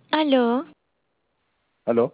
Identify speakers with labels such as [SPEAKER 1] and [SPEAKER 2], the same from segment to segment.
[SPEAKER 1] Aló,
[SPEAKER 2] ¿Aló?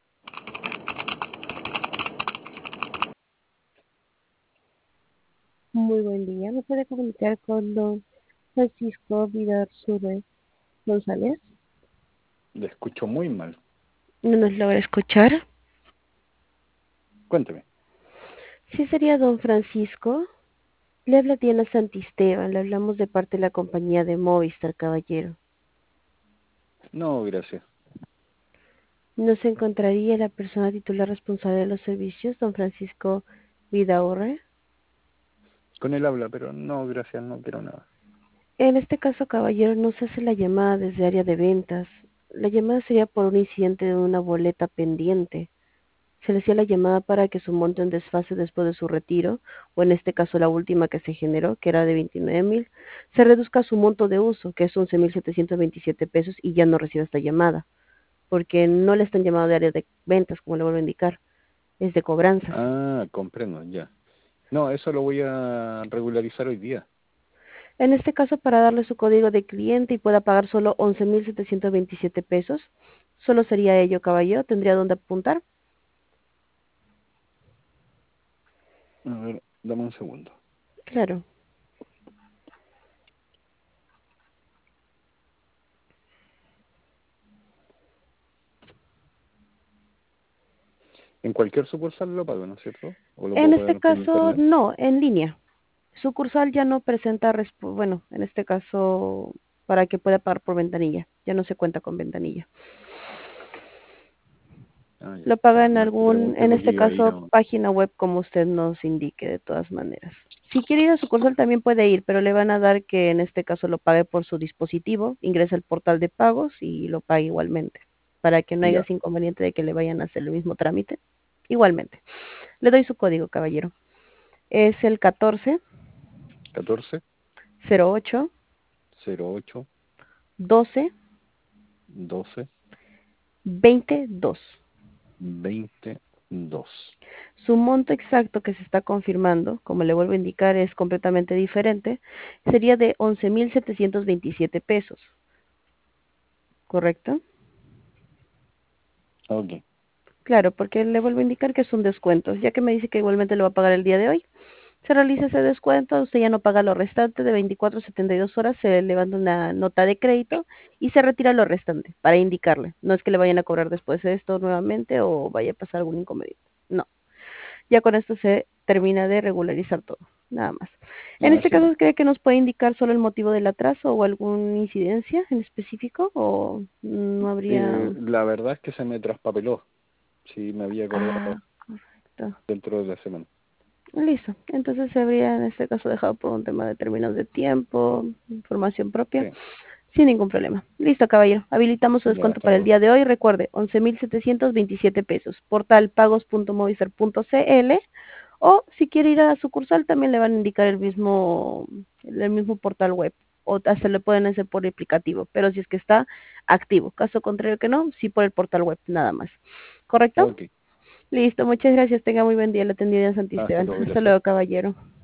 [SPEAKER 3] Muy buen día. ¿Me puede comunicar con don Francisco Vidarzure González?
[SPEAKER 2] Le escucho muy mal.
[SPEAKER 3] ¿No nos logra escuchar?
[SPEAKER 2] Cuénteme.
[SPEAKER 3] Sí, sería don Francisco. Le habla Diana Santisteban. Le hablamos de parte de la compañía de Movistar, caballero.
[SPEAKER 2] No, gracias.
[SPEAKER 3] ¿No se encontraría la persona titular responsable de los servicios, don Francisco Vidaurre?
[SPEAKER 2] Con él habla, pero no, gracias, no quiero nada.
[SPEAKER 3] En este caso, caballero, no se hace la llamada desde área de ventas. La llamada sería por un incidente de una boleta pendiente. Se le hacía la llamada para que su monto en desfase después de su retiro, o en este caso la última que se generó, que era de 29,000, se reduzca su monto de uso, que es 11,727 pesos, y ya no reciba esta llamada, porque no le están llamando de área de ventas, como le vuelvo a indicar, es de cobranzas.
[SPEAKER 2] Ah, comprendo, ya. No, eso lo voy a regularizar hoy día.
[SPEAKER 3] En este caso, para darle su código de cliente y pueda pagar solo 11,727 pesos, solo sería ello, caballero. ¿Tendría dónde apuntar?
[SPEAKER 2] A ver, dame un segundo.
[SPEAKER 3] Claro.
[SPEAKER 2] En cualquier sucursal lo pago, ¿no es cierto? ¿O lo
[SPEAKER 3] En
[SPEAKER 2] puedo
[SPEAKER 3] este
[SPEAKER 2] pagar por
[SPEAKER 3] caso,
[SPEAKER 2] internet?
[SPEAKER 3] no, en línea. Sucursal ya no presenta, bueno, en este caso, para que pueda pagar por ventanilla. Ya no se cuenta con ventanilla.
[SPEAKER 2] Ah, ya.
[SPEAKER 3] Lo paga
[SPEAKER 2] No,
[SPEAKER 3] en
[SPEAKER 2] no es que pregunté
[SPEAKER 3] en
[SPEAKER 2] porque
[SPEAKER 3] este
[SPEAKER 2] iba a ir
[SPEAKER 3] caso,
[SPEAKER 2] a...
[SPEAKER 3] página web, como usted nos indique, de todas maneras. Si quiere ir a sucursal también puede ir, pero le van a dar que en este caso lo pague por su dispositivo, ingresa al portal de pagos y lo pague igualmente, para que no haya
[SPEAKER 2] Ya,
[SPEAKER 3] ese inconveniente de que le vayan a hacer el mismo trámite. Igualmente. Le doy su código, caballero. Es el 14
[SPEAKER 2] 14
[SPEAKER 3] 08
[SPEAKER 2] 08
[SPEAKER 3] 12
[SPEAKER 2] 12
[SPEAKER 3] 22.
[SPEAKER 2] 22.
[SPEAKER 3] Su monto exacto que se está confirmando, como le vuelvo a indicar, es completamente diferente. Sería de 11,727 pesos, ¿correcto?
[SPEAKER 2] Ok,
[SPEAKER 3] Claro, porque le vuelvo a indicar que es un descuento, ya que me dice que igualmente lo va a pagar el día de hoy. Se realiza ese descuento, usted ya no paga lo restante de 24 a 72 horas, se levanta una nota de crédito y se retira lo restante para indicarle. No es que le vayan a cobrar después de esto nuevamente o vaya a pasar algún inconveniente. No. Ya con esto se termina de regularizar todo, nada más. En
[SPEAKER 2] ah,
[SPEAKER 3] este
[SPEAKER 2] sí, pues.
[SPEAKER 3] caso, ¿cree que nos puede indicar solo el motivo del atraso o alguna incidencia en específico o no habría?
[SPEAKER 2] La verdad es que se me traspapeló. Sí, me había
[SPEAKER 3] Ah,
[SPEAKER 2] acordado
[SPEAKER 3] correcto.
[SPEAKER 2] dentro de la semana.
[SPEAKER 3] Listo. Entonces se habría en este caso dejado por un tema de términos de tiempo, información propia,
[SPEAKER 2] Sí,
[SPEAKER 3] sin ningún problema. Listo, caballero. Habilitamos su
[SPEAKER 2] ya,
[SPEAKER 3] descuento
[SPEAKER 2] hasta
[SPEAKER 3] para el
[SPEAKER 2] luego.
[SPEAKER 3] día de hoy. Recuerde, 11,727 pesos. Portal pagos.movistar.cl. O si quiere ir a la sucursal, también le van a indicar el mismo portal web. O hasta le pueden hacer por aplicativo, pero si es que está activo. Caso contrario que no, sí por el portal web, nada más. ¿Correcto?
[SPEAKER 2] Ok,
[SPEAKER 3] Listo, muchas gracias. Tenga muy buen día. La atendida en
[SPEAKER 2] hasta
[SPEAKER 3] Santisteban.
[SPEAKER 2] luego,
[SPEAKER 3] Hasta
[SPEAKER 2] gracias.
[SPEAKER 3] luego, caballero.